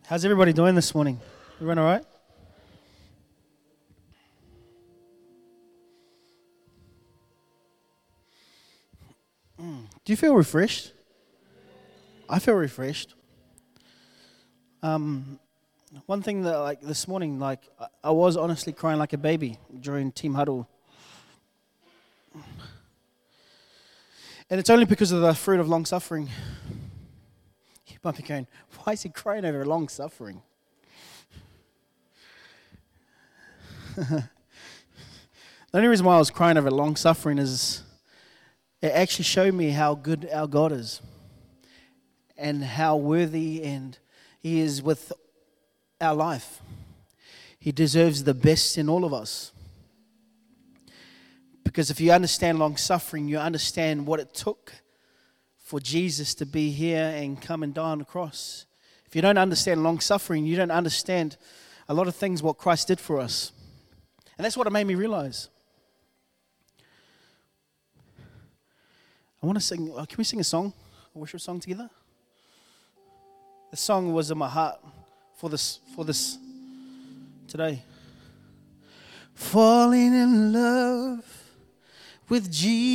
How's everybody doing this morning? Everyone all right? Do you feel refreshed? I feel refreshed. One thing that this morning, I was honestly crying like a baby during Team Huddle. And it's only because of the fruit of long suffering. You might be going, why is he crying over long suffering? The only reason why I was crying over long suffering is it actually showed me how good our God is and how worthy and He is with our life. He deserves the best in all of us. Because if you understand long suffering, you understand what it took for Jesus to be here and come and die on the cross. If you don't understand long suffering, you don't understand a lot of things what Christ did for us. And that's what it made me realize. I want to sing, can we sing a song, a worship song together? The song was in my heart for this today. Falling in love with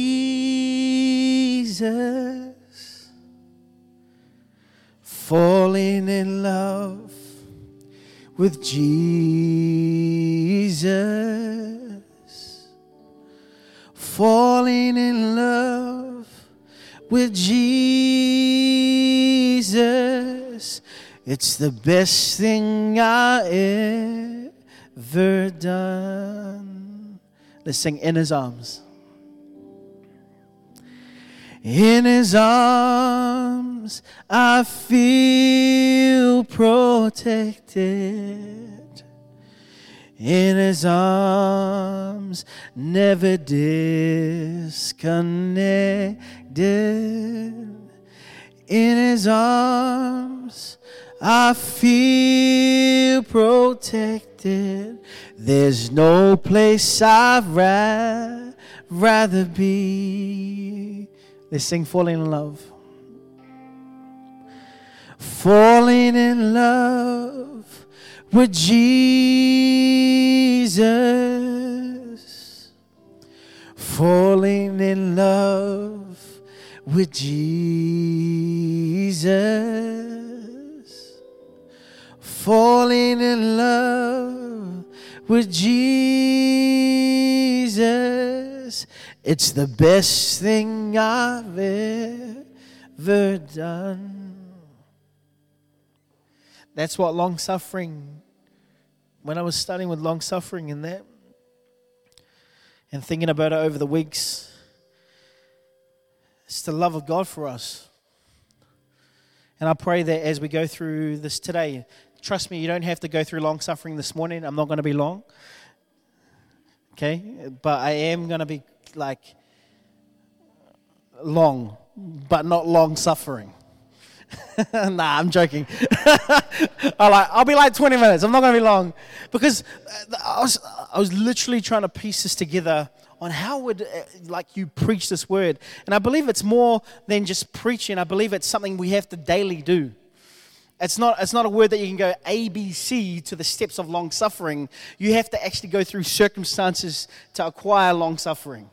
Jesus. Falling in love with Jesus. Falling in love with Jesus. It's the best thing I ever done. Let's sing In His Arms. In His arms I feel protected. In His arms never disconnected. In His arms I feel protected. There's no place I'd rather be. Let's sing Falling in Love. Falling in love with Jesus. Falling in love with Jesus. Falling in love with Jesus. It's the best thing I've ever done. That's what long suffering, when I was studying with long suffering and that, and thinking about it over the weeks, it's the love of God for us. And I pray that as we go through this today, trust me, you don't have to go through long suffering this morning. I'm not going to be long. Okay? But I am going to be long, but not long suffering. Nah, I'm joking. I'll be like 20 minutes. I'm not going to be long. Because I was literally trying to piece this together on how would you preach this word. And I believe it's more than just preaching. I believe it's something we have to daily do. It's not a word that you can go ABC to the steps of long suffering. You have to actually go through circumstances to acquire long suffering.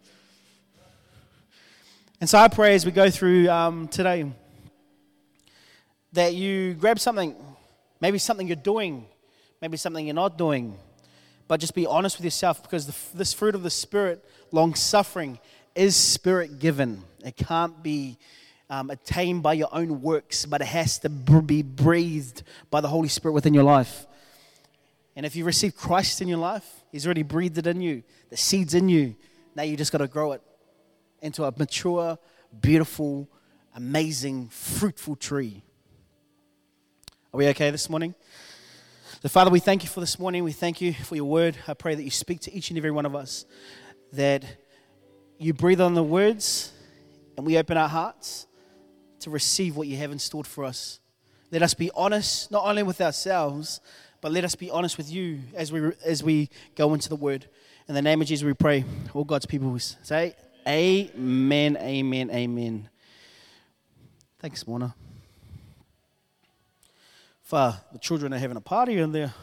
And so I pray as we go through today that you grab something, maybe something you're doing, maybe something you're not doing, but just be honest with yourself, because this fruit of the Spirit, long suffering, is Spirit given. It can't be attained by your own works, but it has to be breathed by the Holy Spirit within your life. And if you receive Christ in your life, He's already breathed it in you. The seed's in you. Now you just got to grow it into a mature, beautiful, amazing, fruitful tree. Are we okay this morning? So Father, we thank you for this morning. We thank you for your word. I pray that you speak to each and every one of us, that you breathe on the words and we open our hearts to receive what you have in store for us. Let us be honest, not only with ourselves, but let us be honest with you as we go into the word. In the name of Jesus we pray. All God's people say amen, amen, amen. Thanks, Mona. The children are having a party in there.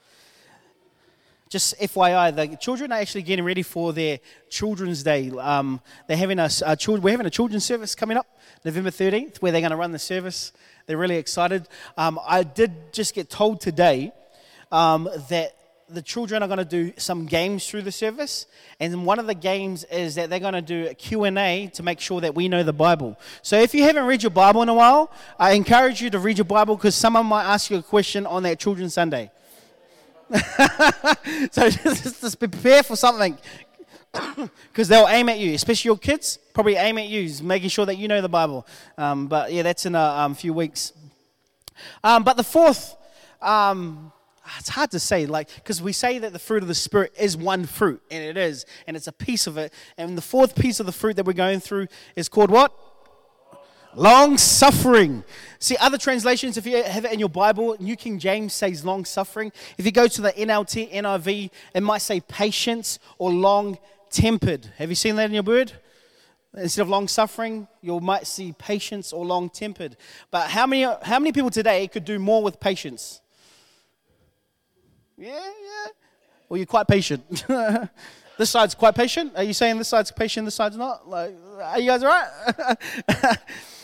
Just FYI, the children are actually getting ready for their Children's Day. We're having a children's service coming up, November 13th, where they're going to run the service. They're really excited. I did just get told today that the children are going to do some games through the service, and one of the games is that they're going to do a Q&A to make sure that we know the Bible. So if you haven't read your Bible in a while, I encourage you to read your Bible, because someone might ask you a question on that Children's Sunday. So just prepare for something, because they'll aim at you, especially your kids, probably aim at you, making sure that you know the Bible. But yeah, that's in a few weeks. But the fourth, it's hard to say, because we say that the fruit of the Spirit is one fruit, and it is, and it's a piece of it. And the fourth piece of the fruit that we're going through is called what? Long suffering. See, other translations, if you have it in your Bible, New King James says long suffering. If you go to the NLT, NIV, it might say patience or long tempered. Have you seen that in your word? Instead of long suffering, you might see patience or long tempered. But how many people today could do more with patience? Yeah. Well, you're quite patient. This side's quite patient. Are you saying this side's patient, this side's not? Are you guys all right?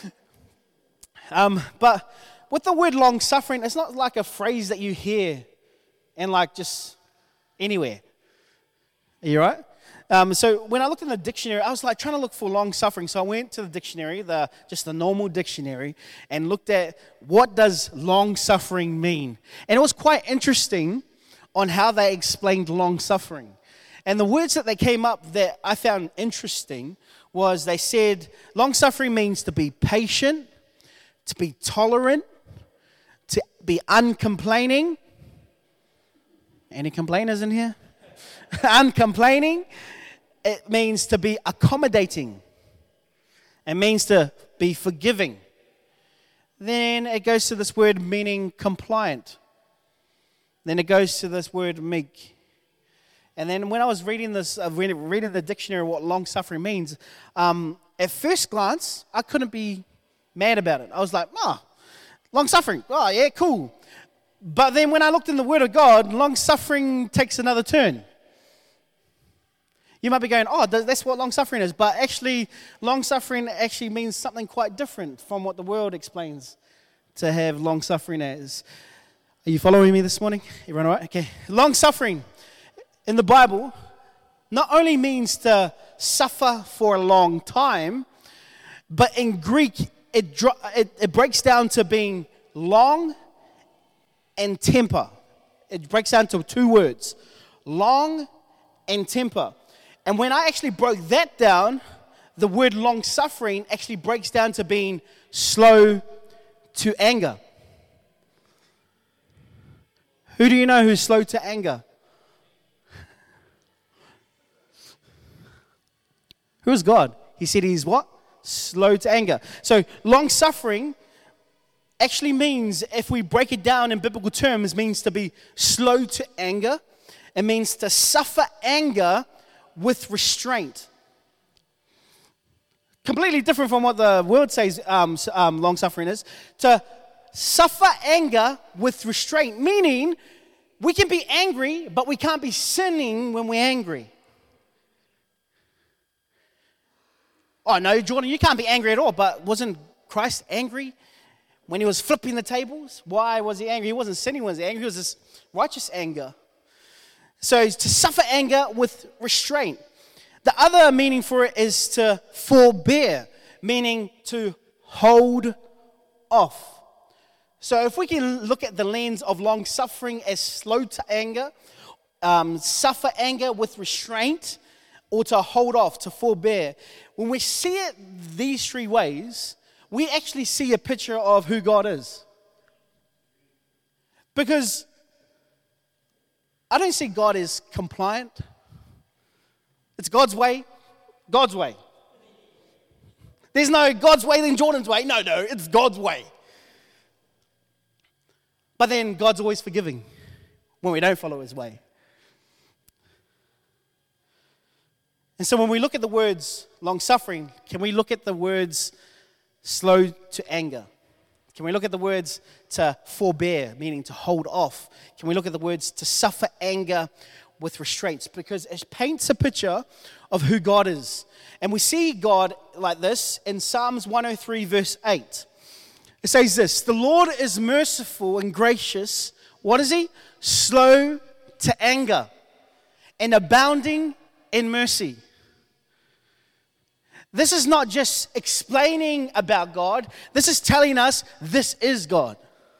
But with the word long suffering, it's not like a phrase that you hear and just anywhere. Are you all right? So when I looked in the dictionary, I was trying to look for long suffering. So I went to the dictionary, just the normal dictionary, and looked at what does long suffering mean. And it was quite interesting on how they explained long suffering. And the words that they came up that I found interesting was they said long suffering means to be patient, to be tolerant, to be uncomplaining. Any complainers in here? Uncomplaining. It means to be accommodating. It means to be forgiving. Then it goes to this word meaning compliant. Then it goes to this word meek. And then when I was reading reading the dictionary of what long suffering means, at first glance, I couldn't be mad about it. I was like, long suffering. Oh, yeah, cool. But then when I looked in the Word of God, long suffering takes another turn. You might be going, that's what long suffering is. But actually, long suffering actually means something quite different from what the world explains to have long suffering as. Are you following me this morning? Everyone all right? Okay. Long suffering in the Bible not only means to suffer for a long time, but in Greek, it breaks down to being long and temper. It breaks down to two words, long and temper. And when I actually broke that down, the word long suffering actually breaks down to being slow to anger. Who do you know who's slow to anger? Who is God? He said he's what? Slow to anger. So long suffering actually means, if we break it down in biblical terms, means to be slow to anger. It means to suffer anger with restraint. Completely different from what the world says long suffering is. To suffer anger with restraint, meaning we can be angry, but we can't be sinning when we're angry. Oh, no, Jordan, you can't be angry at all. But wasn't Christ angry when he was flipping the tables? Why was he angry? He wasn't sinning when he was angry. It was this righteous anger. So to suffer anger with restraint. The other meaning for it is to forbear, meaning to hold off. So if we can look at the lens of long suffering as slow to anger, suffer anger with restraint, or to hold off, to forbear. When we see it these three ways, we actually see a picture of who God is. Because I don't see God as compliant. It's God's way, God's way. There's no God's way then Jordan's way. No, it's God's way. But then God's always forgiving when we don't follow his way. And so when we look at the words long suffering, can we look at the words slow to anger? Can we look at the words to forbear, meaning to hold off? Can we look at the words to suffer anger with restraints? Because it paints a picture of who God is. And we see God like this in Psalms 103 verse 8. It says this, the Lord is merciful and gracious. What is he? Slow to anger and abounding in mercy. This is not just explaining about God. This is telling us this is God.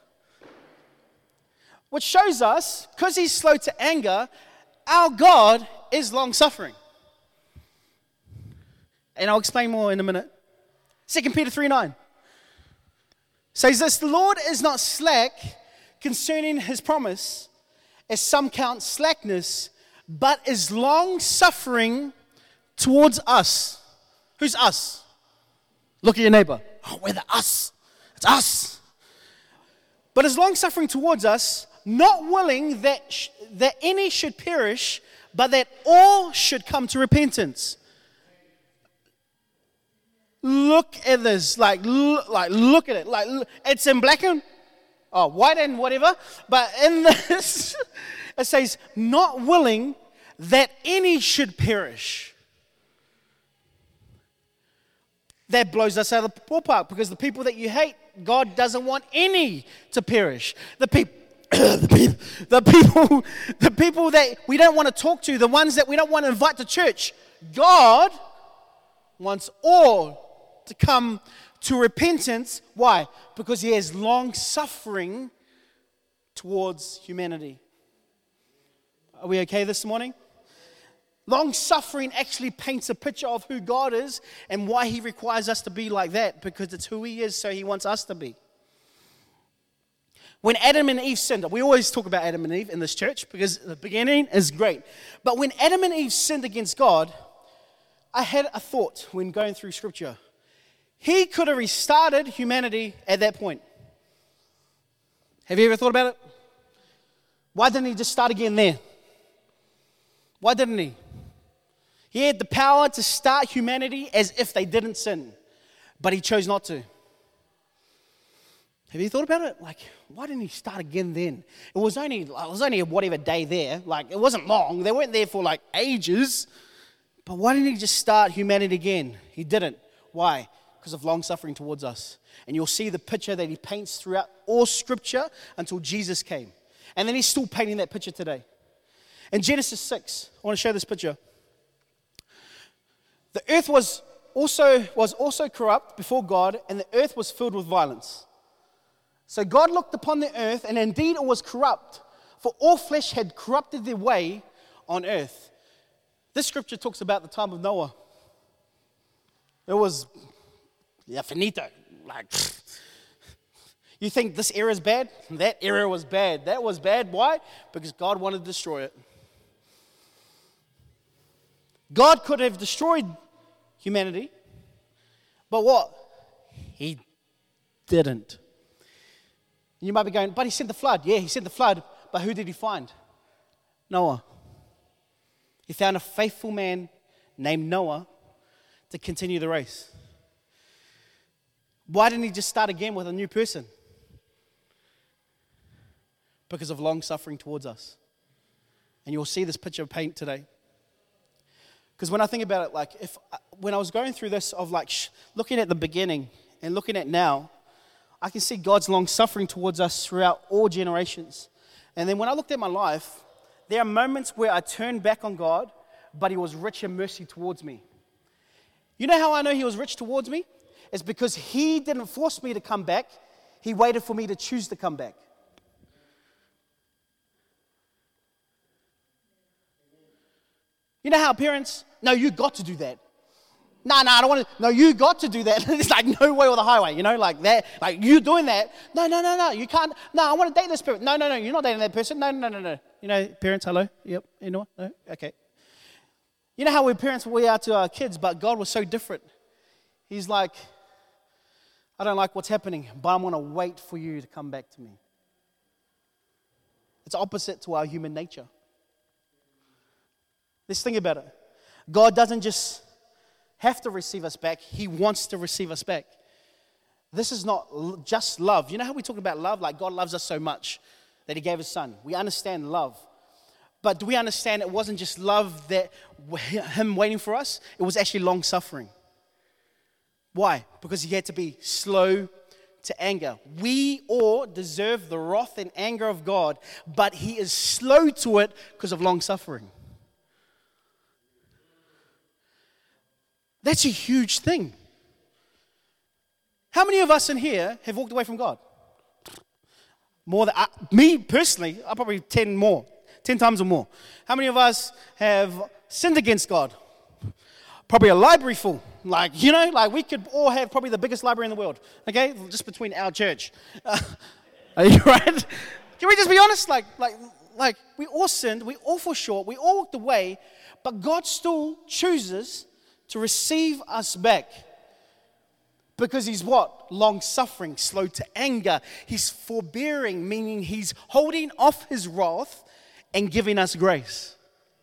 Which shows us, because he's slow to anger, our God is long-suffering. And I'll explain more in a minute. 2 Peter 3:9 says this, the Lord is not slack concerning his promise, as some count slackness, but is long-suffering towards us. Who's us? Look at your neighbor. Oh, we're the us. It's us. But is long-suffering towards us, not willing that any should perish, but that all should come to repentance. Look at this. Look at it. It's in black and white and whatever. But in this, it says, not willing that any should perish. That blows us out of the ballpark, because the people that you hate, God doesn't want any to perish. The people that we don't want to talk to, the ones that we don't want to invite to church, God wants all to come to repentance. Why? Because he has long suffering towards humanity. Are we okay this morning? Long suffering actually paints a picture of who God is and why he requires us to be like that, because it's who he is, so he wants us to be. When Adam and Eve sinned, we always talk about Adam and Eve in this church because the beginning is great. But when Adam and Eve sinned against God, I had a thought when going through scripture. He could have restarted humanity at that point. Have you ever thought about it? Why didn't he just start again there? Why didn't he? He had the power to start humanity as if they didn't sin, but he chose not to. Have you thought about it? Why didn't he start again then? It was only a whatever day there. It wasn't long. They weren't there for ages. But why didn't he just start humanity again? He didn't. Why? Because of long suffering towards us. And you'll see the picture that he paints throughout all scripture until Jesus came. And then he's still painting that picture today. In Genesis 6, I want to show this picture. The earth was also corrupt before God, and the earth was filled with violence. So God looked upon the earth, and indeed it was corrupt, for all flesh had corrupted their way on earth. This scripture talks about the time of Noah. It was, finito. You think this era is bad? That era was bad. That was bad. Why? Because God wanted to destroy it. God could have destroyed humanity, but what? He didn't. You might be going, but he sent the flood. Yeah, he sent the flood, but who did he find? Noah. He found a faithful man named Noah to continue the race. Why didn't he just start again with a new person? Because of long suffering towards us. And you'll see this picture paint today. Because when I think about it, when I was going through this of looking at the beginning and looking at now, I can see God's long suffering towards us throughout all generations. And then when I looked at my life, there are moments where I turned back on God, but he was rich in mercy towards me. You know how I know he was rich towards me? It's because he didn't force me to come back. He waited for me to choose to come back. You know how parents, no, you got to do that. No, I don't want to. No, you got to do that. It's no way or the highway, that. You doing that. No, you can't. No, I want to date this person. No, you're not dating that person. No. Parents, hello? Yep, you know what? No? Okay. You know how we are to our kids, but God was so different. He's like, I don't like what's happening, but I'm going to wait for you to come back to me. It's opposite to our human nature. Let's think about it. God doesn't just have to receive us back. He wants to receive us back. This is not just love. You know how we talk about love? Like God loves us so much that he gave his son. We understand love. But do we understand it wasn't just love that him waiting for us? It was actually long suffering. Why? Because he had to be slow to anger. We all deserve the wrath and anger of God, but he is slow to it because of long suffering. That's a huge thing. How many of us in here have walked away from God? More than me personally, I probably 10 times or more. How many of us have sinned against God? Probably a library full. Like we could all have probably the biggest library in the world. Okay, just between our church. Are you right? Can we just be honest? Like we all sinned, we all fall short, we all walked away, but God still chooses to receive us back. Because he's what? Long-suffering, slow to anger. He's forbearing, meaning he's holding off his wrath and giving us grace.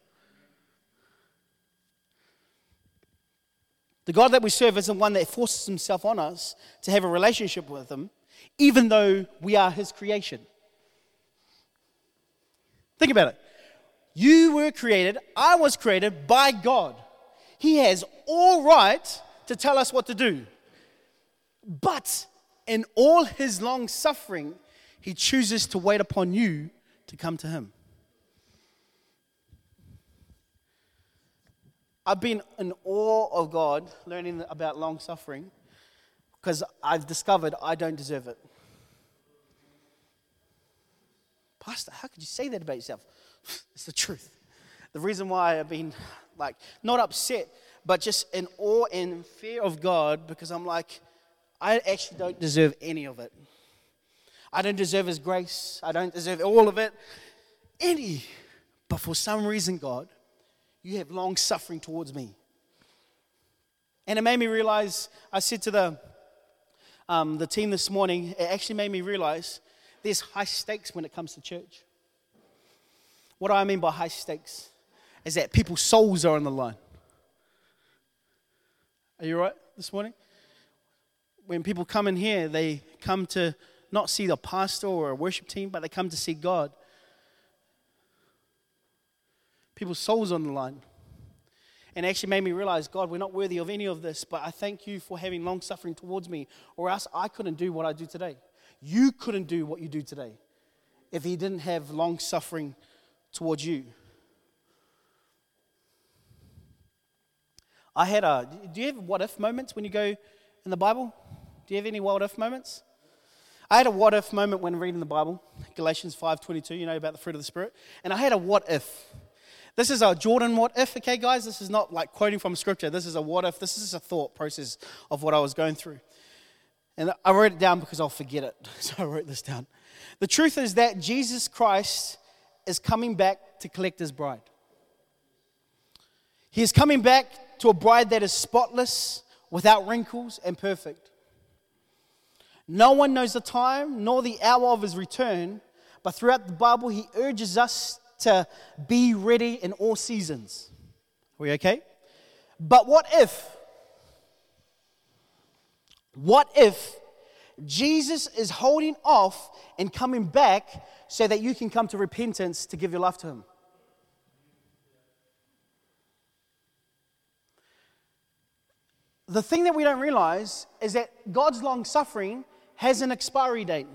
The God that we serve isn't one that forces himself on us to have a relationship with him, even though we are his creation. Think about it. You were created, I was created by God. He has all right to tell us what to do. But in all his long suffering, he chooses to wait upon you to come to him. I've been in awe of God learning about long suffering because I've discovered I don't deserve it. Pastor, how could you say that about yourself? It's the truth. The reason why I've been not upset, but just in awe and fear of God, because I'm like, I actually don't deserve any of it. I don't deserve his grace. I don't deserve all of it. But for some reason, God, you have long suffering towards me. And it made me realize, I said to the team this morning, it actually made me realize there's high stakes when it comes to church. What do I mean by high stakes? Is that people's souls are on the line. Are you all right this morning? When people come in here, they come to not see the pastor or a worship team, but they come to see God. People's souls on the line. And it actually made me realize, God, we're not worthy of any of this, but I thank you for having long suffering towards me, or else I couldn't do what I do today. You couldn't do what you do today if he didn't have long suffering towards you. Do you have what-if moments when you go in the Bible? Do you have any what-if moments? I had a what-if moment when reading the Bible, Galatians 5:22, about the fruit of the Spirit. And I had a what-if. This is a Jordan what-if, okay, guys? This is not like quoting from Scripture. This is a what-if. This is a thought process of what I was going through. And I wrote it down because I'll forget it. So I wrote this down. The truth is that Jesus Christ is coming back to collect his bride. He is coming back to a bride that is spotless, without wrinkles, and perfect. No one knows the time nor the hour of his return, but throughout the Bible, he urges us to be ready in all seasons. Are we okay? But what if Jesus is holding off and coming back so that you can come to repentance to give your life to him? The thing that we don't realize is that God's long suffering has an expiry date.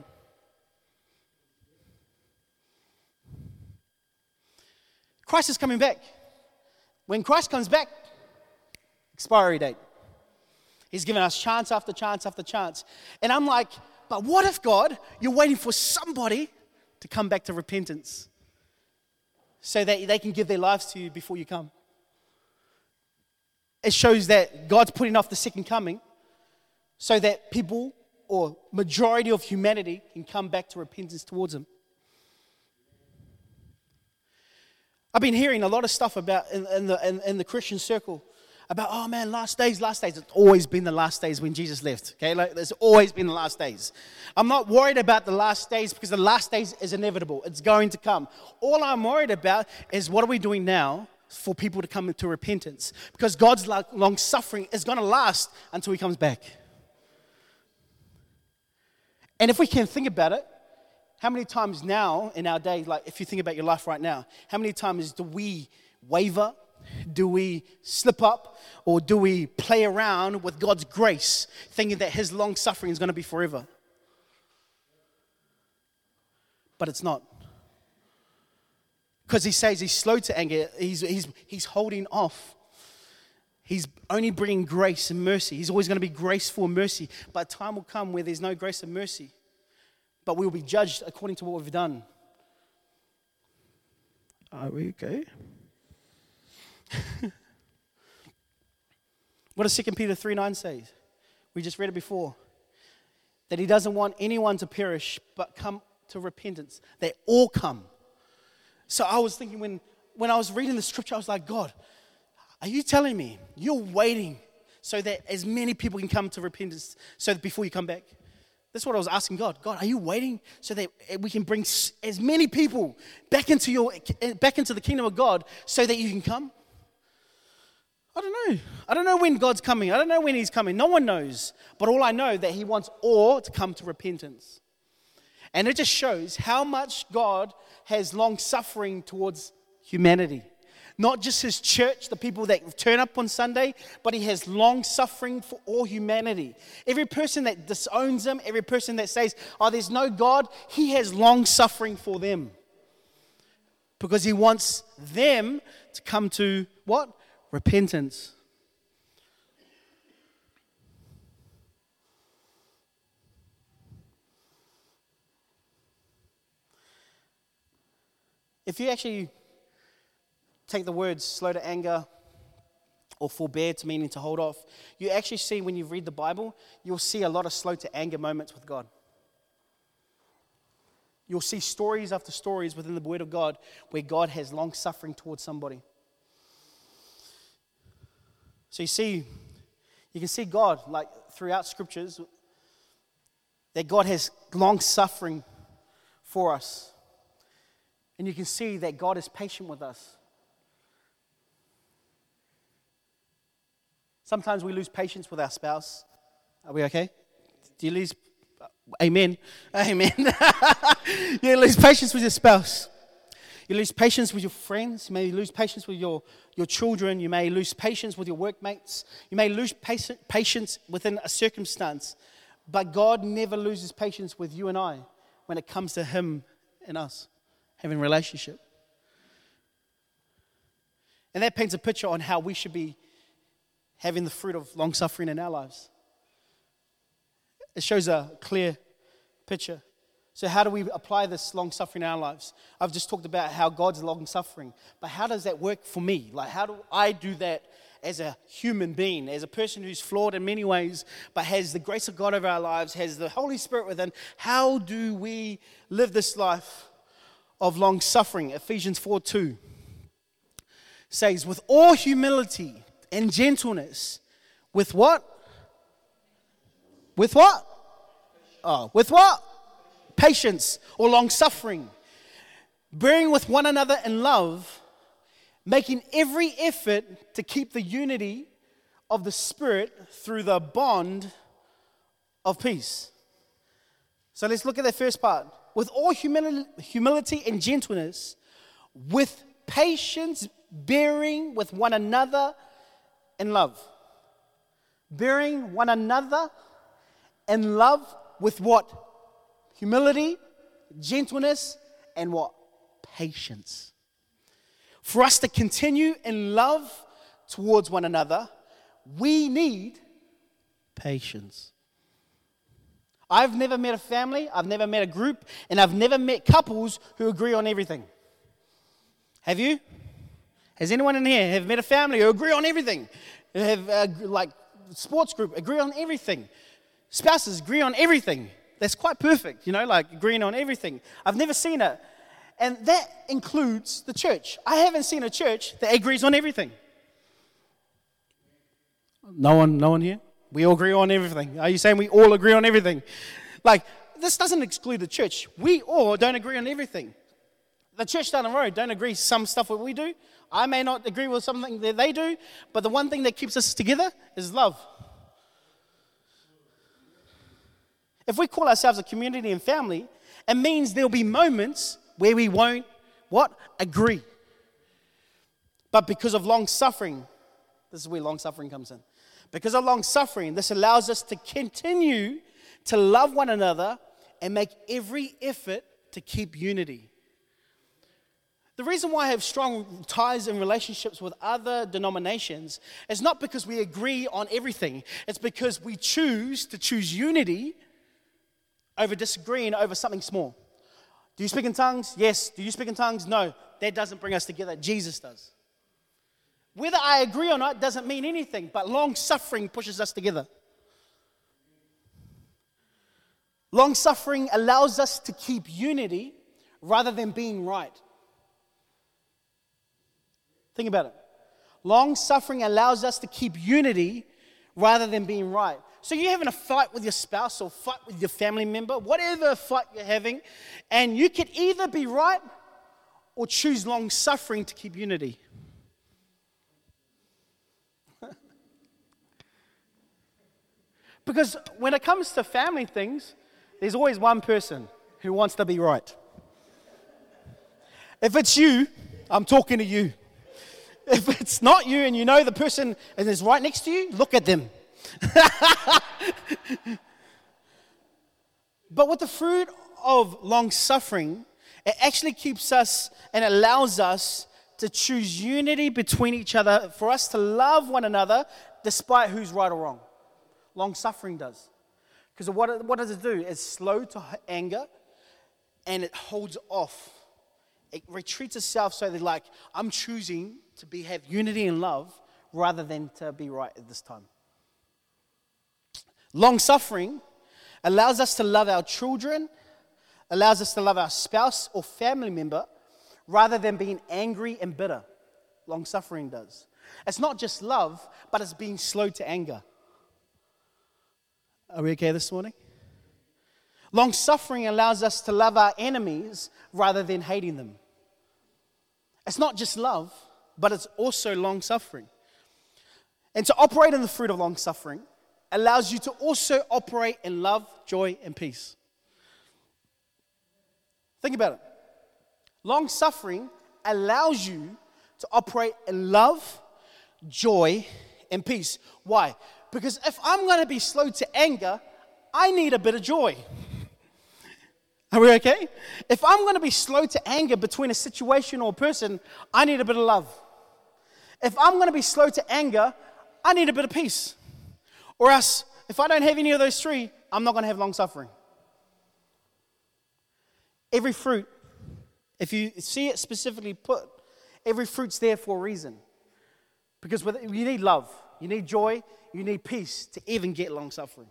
Christ is coming back. When Christ comes back, expiry date. He's given us chance after chance after chance. And I'm like, but what if, God, you're waiting for somebody to come back to repentance so that they can give their lives to you before you come? It shows that God's putting off the second coming so that people or majority of humanity can come back to repentance towards him. I've been hearing a lot of stuff about in the Christian circle about, oh man, last days. It's always been the last days when Jesus left, okay? There's always been the last days. I'm not worried about the last days because the last days is inevitable. It's going to come. All I'm worried about is what are we doing now for people to come into repentance, because God's long suffering is going to last until he comes back. And if we can think about it, how many times now in our day, like if you think about your life right now, how many times do we waver? Do we slip up? Or do we play around with God's grace, thinking that his long suffering is going to be forever? But it's not. Because he says he's slow to anger. He's holding off. He's only bringing grace and mercy. He's always going to be graceful and mercy. But time will come where there's no grace and mercy. But we'll be judged according to what we've done. Are we okay? What does 2 Peter 3:9 say? We just read it before. That he doesn't want anyone to perish, but come to repentance. They all come. So I was thinking when I was reading the scripture, I was like, God, are you telling me you're waiting so that as many people can come to repentance so that before you come back? That's what I was asking God. God, are you waiting so that we can bring as many people back into the kingdom of God so that you can come? I don't know. I don't know when God's coming. I don't know when he's coming. No one knows. But all I know that he wants all to come to repentance. And it just shows how much God has long suffering towards humanity. Not just his church, the people that turn up on Sunday, but he has long suffering for all humanity. Every person that disowns him, every person that says, oh, there's no God, he has long suffering for them. Because he wants them to come to what? Repentance. If you actually take the words slow to anger or forbear to meaning to hold off, you actually see when you read the Bible, you'll see a lot of slow to anger moments with God. You'll see stories after stories within the Word of God where God has long suffering towards somebody. So you can see God, like throughout scriptures, that God has long suffering for us. And you can see that God is patient with us. Sometimes we lose patience with our spouse. Are we okay? Do you lose? Amen. Amen. You lose patience with your spouse. You lose patience with your friends. You may lose patience with your children. You may lose patience with your workmates. You may lose patience within a circumstance. But God never loses patience with you and I when it comes to him and us having a relationship. And that paints a picture on how we should be having the fruit of long suffering in our lives. It shows a clear picture. So how do we apply this long suffering in our lives? I've just talked about how God's long suffering, but how does that work for me? Like, how do I do that as a human being, as a person who's flawed in many ways, but has the grace of God over our lives, has the Holy Spirit within? How do we live this life of long suffering? Ephesians 4:2 says, with all humility and gentleness, with what? With what? Oh, with what? Patience or long suffering, bearing with one another in love, making every effort to keep the unity of the Spirit through the bond of peace. So let's look at that first part. With all humility and gentleness, with patience, bearing with one another in love. Bearing one another in love with what? Humility, gentleness, and what? Patience. For us to continue in love towards one another, we need patience. I've never met a family, I've never met a group, and I've never met couples who agree on everything. Have you? Has anyone in here have met a family who agree on everything? Have like sports group agree on everything? Spouses agree on everything. That's quite perfect, like agreeing on everything. I've never seen it. And that includes the church. I haven't seen a church that agrees on everything. No one here? We all agree on everything. Are you saying we all agree on everything? Like, this doesn't exclude the church. We all don't agree on everything. The church down the road don't agree some stuff that we do. I may not agree with something that they do, but the one thing that keeps us together is love. If we call ourselves a community and family, it means there'll be moments where we won't, what? Agree. But because of long suffering, this is where long suffering comes in. Because of long suffering, this allows us to continue to love one another and make every effort to keep unity. The reason why I have strong ties and relationships with other denominations is not because we agree on everything. It's because we choose unity over disagreeing over something small. Do you speak in tongues? Yes. Do you speak in tongues? No. That doesn't bring us together. Jesus does. Whether I agree or not doesn't mean anything, but long suffering pushes us together. Long suffering allows us to keep unity rather than being right. Think about it. Long suffering allows us to keep unity rather than being right. So you're having a fight with your spouse or fight with your family member, whatever fight you're having, and you could either be right or choose long suffering to keep unity. Because when it comes to family things, there's always one person who wants to be right. If it's you, I'm talking to you. If it's not you and you know the person is right next to you, look at them. But with the fruit of long suffering, it actually keeps us and allows us to choose unity between each other, for us to love one another despite who's right or wrong. Long suffering does. Because what does it do? It's slow to anger and it holds off. It retreats itself so that I'm choosing to have unity and love rather than to be right at this time. Long suffering allows us to love our children, allows us to love our spouse or family member rather than being angry and bitter. Long suffering does. It's not just love, but it's being slow to anger. Are we okay this morning? Long suffering allows us to love our enemies rather than hating them. It's not just love, but it's also long suffering. And to operate in the fruit of long suffering allows you to also operate in love, joy, and peace. Think about it. Long suffering allows you to operate in love, joy, and peace. Why? Because if I'm going to be slow to anger, I need a bit of joy. Are we okay? If I'm going to be slow to anger between a situation or a person, I need a bit of love. If I'm going to be slow to anger, I need a bit of peace. Or else, if I don't have any of those three, I'm not going to have long suffering. Every fruit, if you see it specifically put, every fruit's there for a reason. Because you need love, you need joy, you need peace to even get long suffering.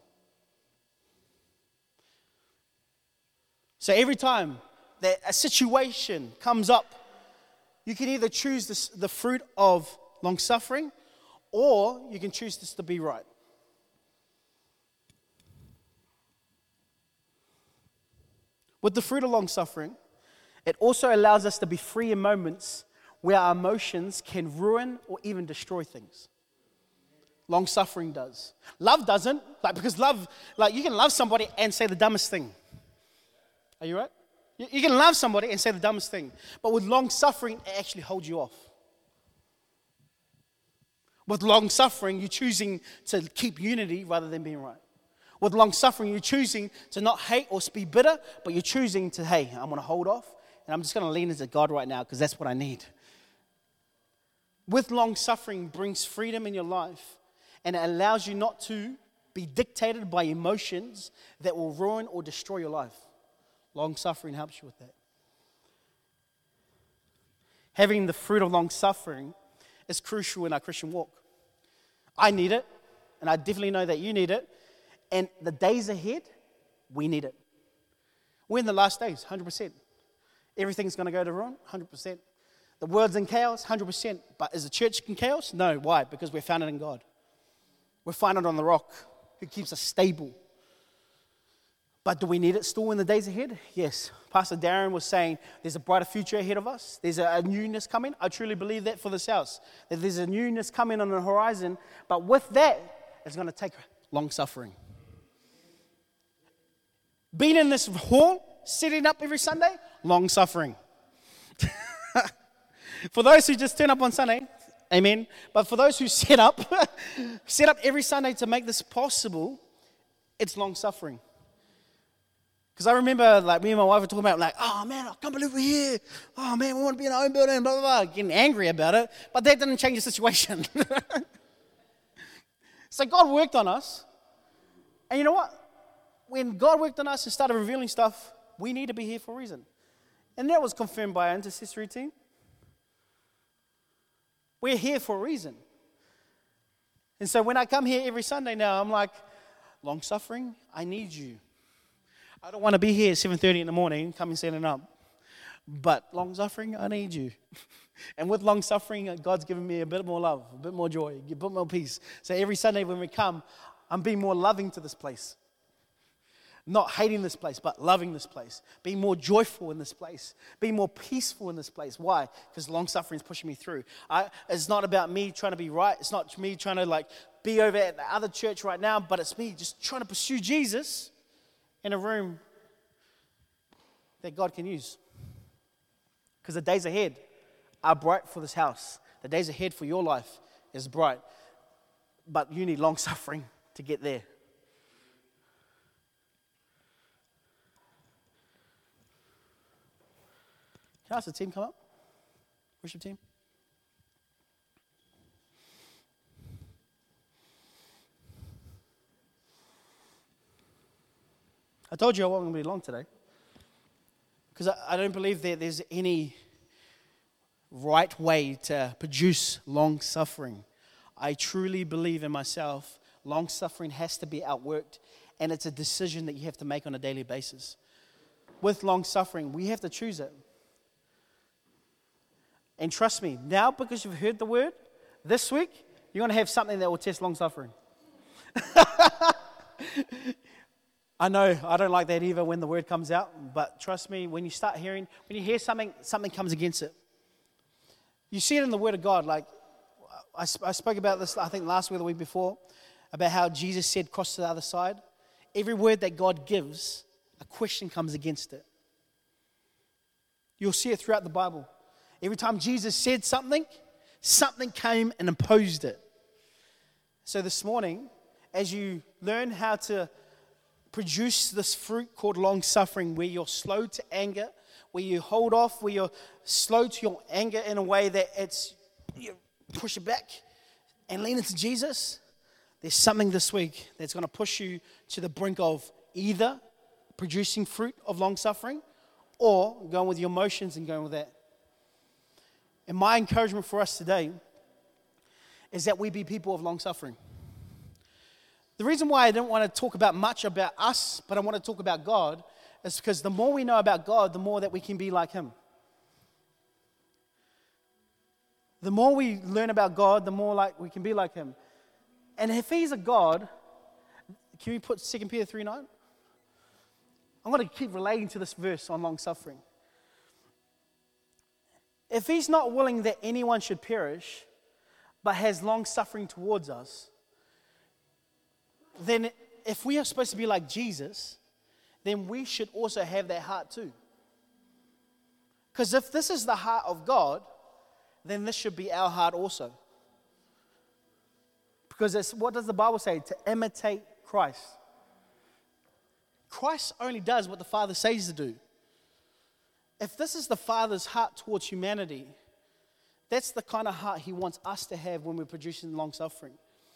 So every time that a situation comes up, you can either choose the fruit of long suffering, or you can choose this to be right. With the fruit of long suffering, it also allows us to be free in moments where our emotions can ruin or even destroy things. Long suffering does. Love doesn't, because love, you can love somebody and say the dumbest thing. Are you right? You can love somebody and say the dumbest thing. But with long suffering, it actually holds you off. With long suffering, you're choosing to keep unity rather than being right. With long suffering, you're choosing to not hate or be bitter, but you're choosing to, hey, I'm going to hold off, and I'm just going to lean into God right now because that's what I need. With long suffering brings freedom in your life, and it allows you not to be dictated by emotions that will ruin or destroy your life. Long suffering helps you with that. Having the fruit of long suffering is crucial in our Christian walk. I need it, and I definitely know that you need it. And the days ahead, we need it. We're in the last days, 100%. Everything's going to go to ruin, 100%. The world's in chaos, 100%. But is the church in chaos? No. Why? Because we're founded in God. We're founded on the rock who keeps us stable. But do we need it still in the days ahead? Yes. Pastor Darren was saying there's a brighter future ahead of us. There's a newness coming. I truly believe that for this house. That there's a newness coming on the horizon. But with that, it's going to take long suffering. Being in this hall, sitting up every Sunday, long suffering. For those who just turn up on Sunday, amen. But for those who set up every Sunday to make this possible, it's long suffering. Because I remember, like, me and my wife were talking about, like, oh man, I can't believe we're here. Oh man, we want to be in our own building, blah, blah, blah, getting angry about it. But that didn't change the situation. So God worked on us. And you know what? When God worked on us and started revealing stuff, we need to be here for a reason. And that was confirmed by our intercessory team. We're here for a reason. And so when I come here every Sunday now, I'm like, long suffering, I need you. I don't want to be here at 7:30 in the morning, coming setting up. But long suffering, I need you. And with long suffering, God's given me a bit more love, a bit more joy, a bit more peace. So every Sunday when we come, I'm being more loving to this place. Not hating this place, but loving this place. Being more joyful in this place. Being more peaceful in this place. Why? Because long suffering is pushing me through. It's not about me trying to be right. It's not me trying to be over at the other church right now, but it's me just trying to pursue Jesus in a room that God can use. Because the days ahead are bright for this house. The days ahead for your life is bright. But you need long suffering to get there. Can I ask the team come up? Worship team. I told you I wasn't going to be long today. Because I don't believe that there's any right way to produce long suffering. I truly believe in myself, long suffering has to be outworked, and it's a decision that you have to make on a daily basis. With long suffering, we have to choose it. And trust me, now because you've heard the word, this week, you're going to have something that will test long suffering. I know, I don't like that either when the word comes out, but trust me, when you hear something, something comes against it. You see it in the word of God. Like, I spoke about this, I think last week or the week before, about how Jesus said, cross to the other side. Every word that God gives, a question comes against it. You'll see it throughout the Bible. Every time Jesus said something, something came and imposed it. So this morning, as you learn how to produce this fruit called long suffering, where you're slow to anger, where you hold off, where you're slow to your anger in a way that you push it back and lean into Jesus, there's something this week that's going to push you to the brink of either producing fruit of long suffering or going with your emotions and going with that. And my encouragement for us today is that we be people of long suffering. The reason why I don't want to talk about much about us, but I want to talk about God, is because the more we know about God, the more that we can be like Him. The more we learn about God, the more like we can be like Him. And if He's a God, can we put 2 Peter 3:9? I'm going to keep relating to this verse on long suffering. If He's not willing that anyone should perish, but has long suffering towards us, then if we are supposed to be like Jesus, then we should also have that heart too. Because if this is the heart of God, then this should be our heart also. Because what does the Bible say? To imitate Christ. Christ only does what the Father says to do. If this is the Father's heart towards humanity, that's the kind of heart He wants us to have when we're producing long suffering.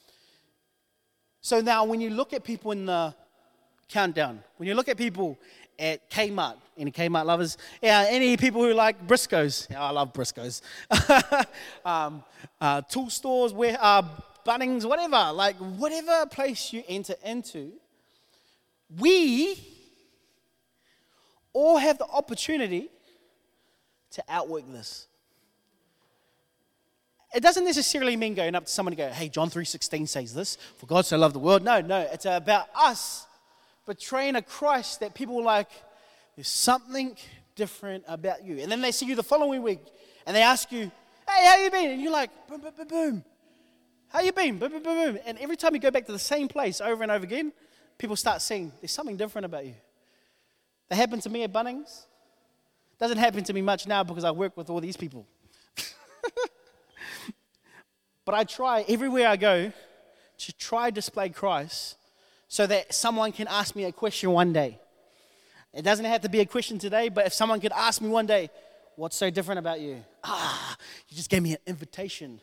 So now when you look at people in the countdown, when you look at people at Kmart, any Kmart lovers? Yeah, any people who like Briscoes? Yeah, I love Briscoes. Tool stores, Bunnings, whatever. Like whatever place you enter into, we all have the opportunity to outwork this. It doesn't necessarily mean going up to someone and go, hey, John 3:16 says this, for God so loved the world. No, it's about us portraying a Christ that people are like, there's something different about you. And then they see you the following week and they ask you, hey, how you been? And you're like, boom, boom, boom, boom. How you been? Boom, boom, boom, boom. And every time you go back to the same place over and over again, people start seeing there's something different about you. That happened to me at Bunnings. Doesn't happen to me much now because I work with all these people. But I try everywhere I go to try display Christ so that someone can ask me a question one day. It doesn't have to be a question today, but if someone could ask me one day, what's so different about you? You just gave me an invitation.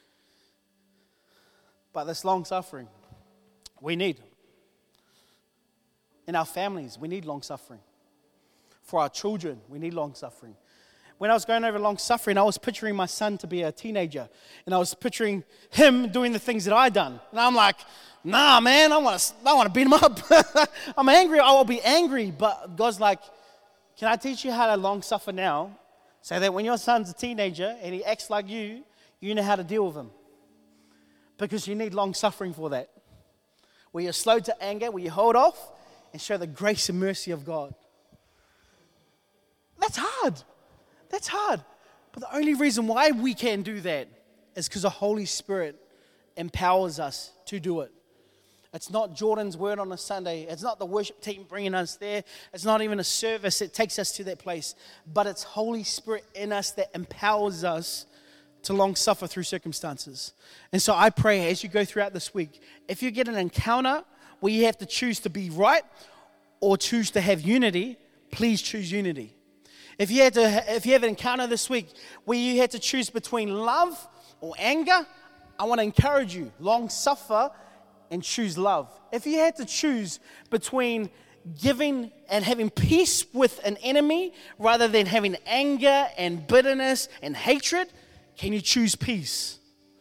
But this long suffering, we need. In our families, we need long suffering. For our children, we need long suffering. When I was going over long suffering, I was picturing my son to be a teenager. And I was picturing him doing the things that I'd done. And I'm like, nah, man, I want to beat him up. I'm angry, I will be angry. But God's like, can I teach you how to long suffer now so that when your son's a teenager and he acts like you know how to deal with him? Because you need long suffering for that. Where you're slow to anger, where you hold off and show the grace and mercy of God. That's hard. That's hard. But the only reason why we can do that is because the Holy Spirit empowers us to do it. It's not Jordan's word on a Sunday. It's not the worship team bringing us there. It's not even a service that takes us to that place. But it's Holy Spirit in us that empowers us to long suffer through circumstances. And so I pray as you go throughout this week, if you get an encounter where you have to choose to be right or choose to have unity, please choose unity. If you have an encounter this week where you had to choose between love or anger, I want to encourage you, long suffer and choose love. If you had to choose between giving and having peace with an enemy rather than having anger and bitterness and hatred, can you choose peace?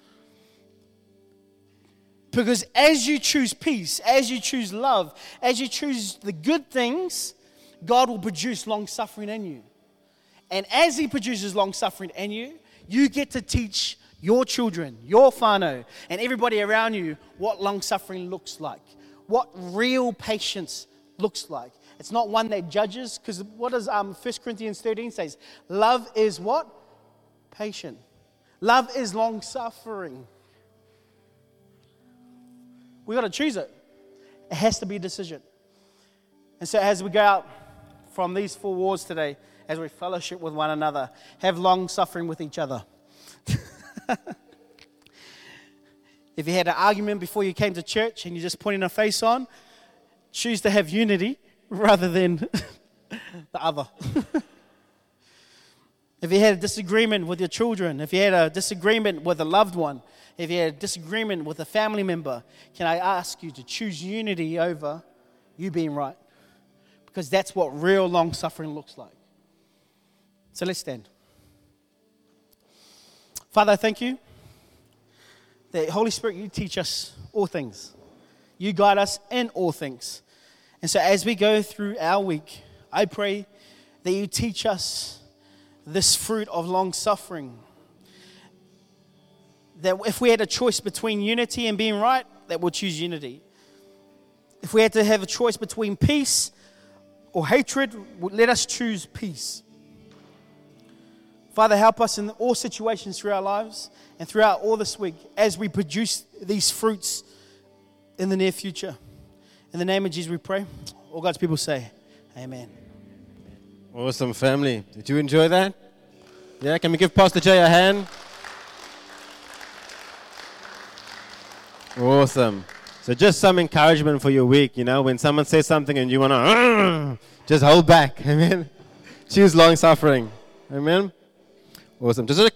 Because as you choose peace, as you choose love, as you choose the good things, God will produce long suffering in you. And as He produces long suffering in you, you get to teach your children, your whānau, and everybody around you what long suffering looks like, what real patience looks like. It's not one that judges, because what does 1 Corinthians 13 says? Love is what? Patient. Love is long suffering. We got to choose it. It has to be a decision. And so as we go out from these 4 walls today, as we fellowship with one another, have long suffering with each other. If you had an argument before you came to church and you're just putting a face on, choose to have unity rather than the other. If you had a disagreement with your children, if you had a disagreement with a loved one, if you had a disagreement with a family member, can I ask you to choose unity over you being right? Because that's what real long suffering looks like. So let's stand. Father, I thank you that Holy Spirit, you teach us all things. You guide us in all things. And so as we go through our week, I pray that you teach us this fruit of long suffering. That if we had a choice between unity and being right, that we'll choose unity. If we had to have a choice between peace or hatred, let us choose peace. Father, help us in all situations through our lives and throughout all this week as we produce these fruits in the near future. In the name of Jesus we pray. All God's people say, amen. Awesome, family. Did you enjoy that? Yeah, can we give Pastor Jay a hand? Awesome. So just some encouragement for your week, when someone says something and you want to, just hold back. Amen. Choose long suffering. Amen. Awesome. Just